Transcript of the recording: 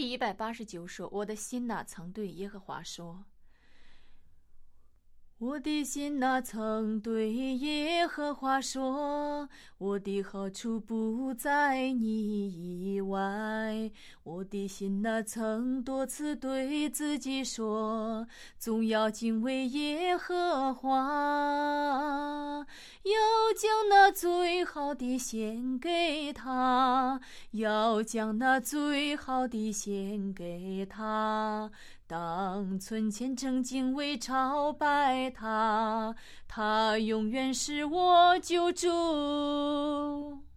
189说：我的心哪曾对耶和华说，我的心哪曾对耶和华说，我的好处不在你以外。我的心哪曾多次对自己说，总要敬畏耶和华，要将那最好的献给他，要将那最好的献给他。当存虔诚敬畏朝拜他，他永远是我救主。